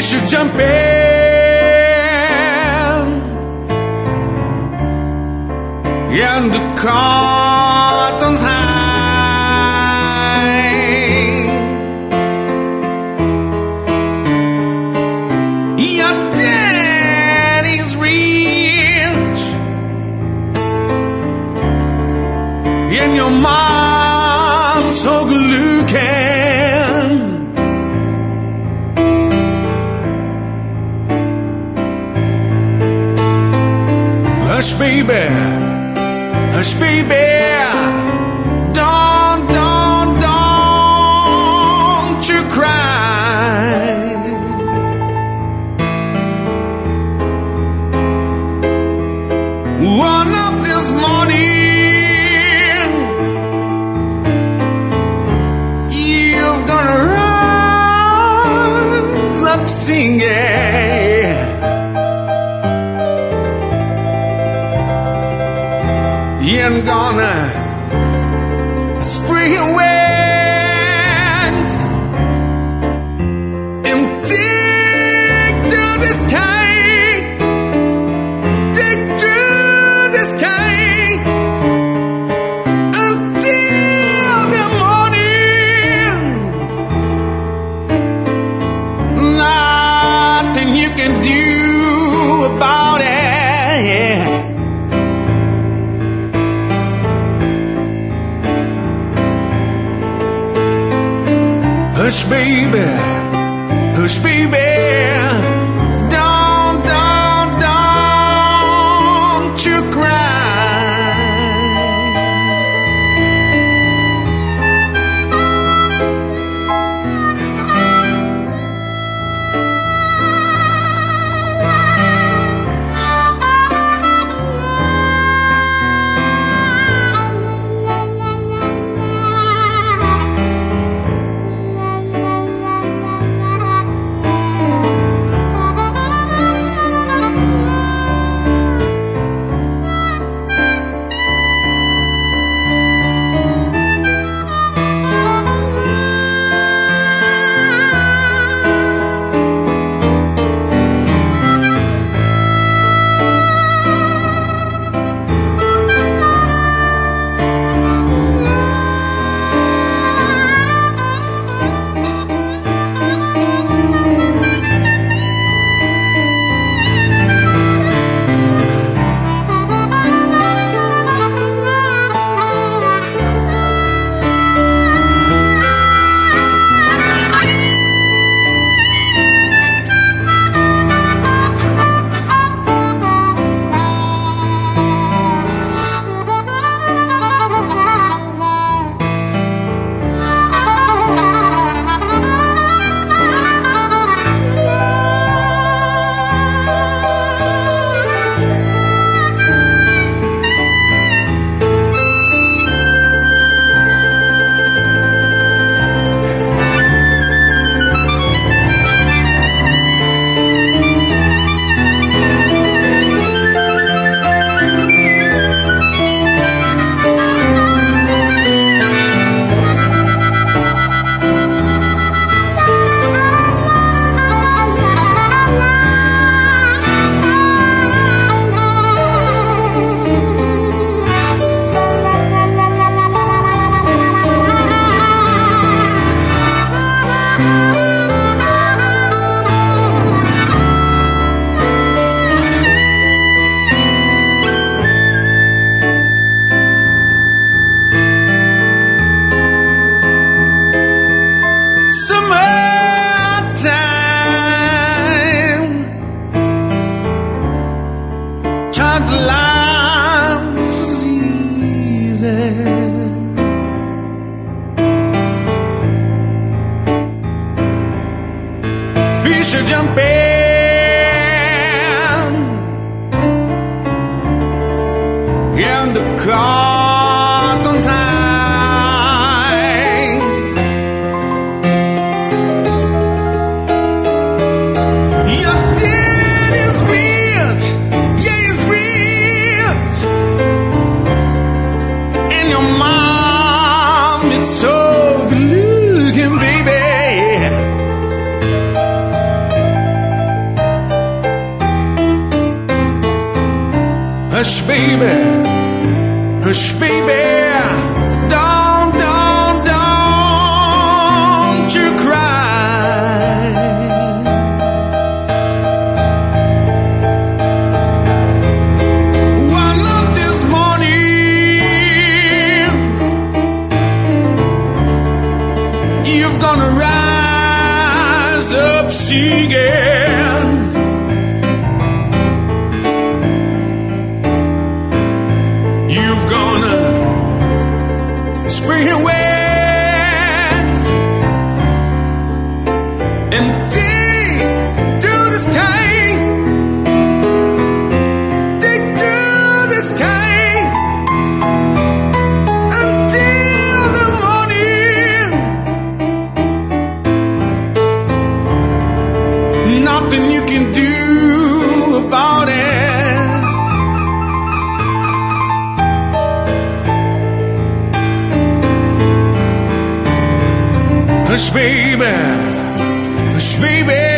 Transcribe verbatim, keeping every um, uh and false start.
Fish are jumping and the cotton's high. Your daddy's rich and your mom's so good looking. Hush, baby, hush, baby, don't, don't, don't you cry. One of this morning, you're gonna rise up singing. And gonna spread your wings and dig to the sky, dig to the sky until the morning. Nothing you can do about it. Hush, baby, hush, baby, don't, don't, don't you cry. Fish are jumping and the cotton's high. Your dad is rich, yeah, he's rich, and your mom, it's so good looking, baby. Hush, baby, hush, baby, don't, don't, don't you cry. One of these mornings, you're gonna rise up singing. You're gonna spring your wings and dig to the sky, dig to the sky until the morning. Nothing you can do about it. Hush, baby, hush, baby.